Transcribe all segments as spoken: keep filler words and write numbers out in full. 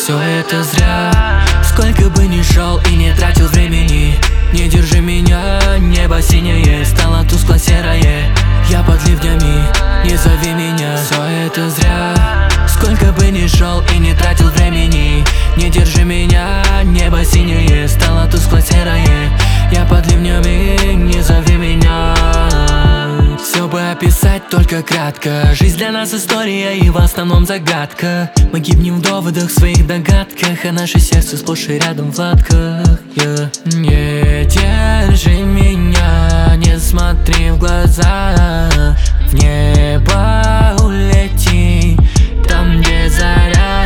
Все это зря. Сколько бы ни шел и не тратил времени, не держи меня, небо синее стало тускло-серое. Я под ливнями, не зови меня. Все это зря. Сколько бы ни шел и не тратил времени, не держи меня, небо синее стало тускло-серое. Я под ливнями, не зови меня. Все бы описать, только кратко. Жизнь для нас история и в основном загадка. Мы гибнем в доводах, своих догадках, а наше сердце сплошь и рядом в латках, yeah. Не держи меня, не смотри в глаза. В небо улети, там где заря.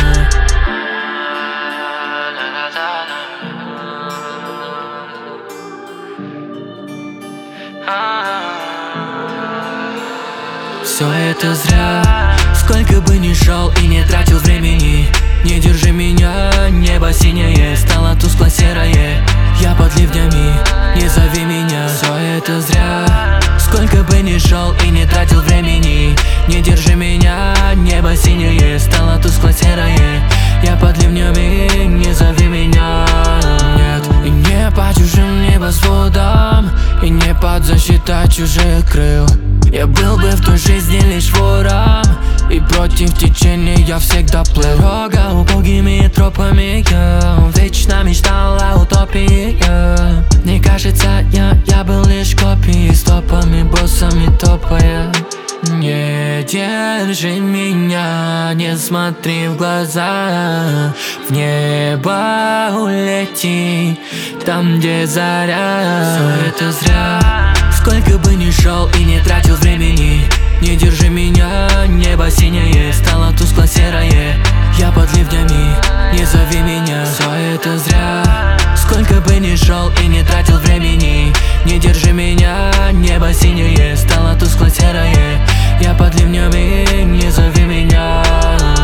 Все это зря. Сколько бы ни шел и не тратил времени, не держи меня, небо синее стало тускло-серое. Я под ливнями, не зови меня. Все это зря. Сколько бы ни шел и не тратил времени, не держи меня, небо синее стало тускло-серое. Я под ливнями, не зови меня. Нет, и не по чужим небосводам, и не под защитой чужих крыл. Я был бы в той жизни лишь вором, и против течения я всегда плыл. Дорога убогими тропами, я вечно мечтала утопии, я. Мне кажется, я, я был лишь копией, стопами, боссами топая. Не держи меня, не смотри в глаза. В небо улети, там где заря. Все это зря. Сколько бы ни шел и не тратил времени, не держи меня, небо синее стало тускло-серое. Я под ливнями, не зови меня. Все это зря. Сколько бы ни шел и не тратил времени, не держи меня, небо синее стало тускло-серое. Я под ливнями, не зови меня.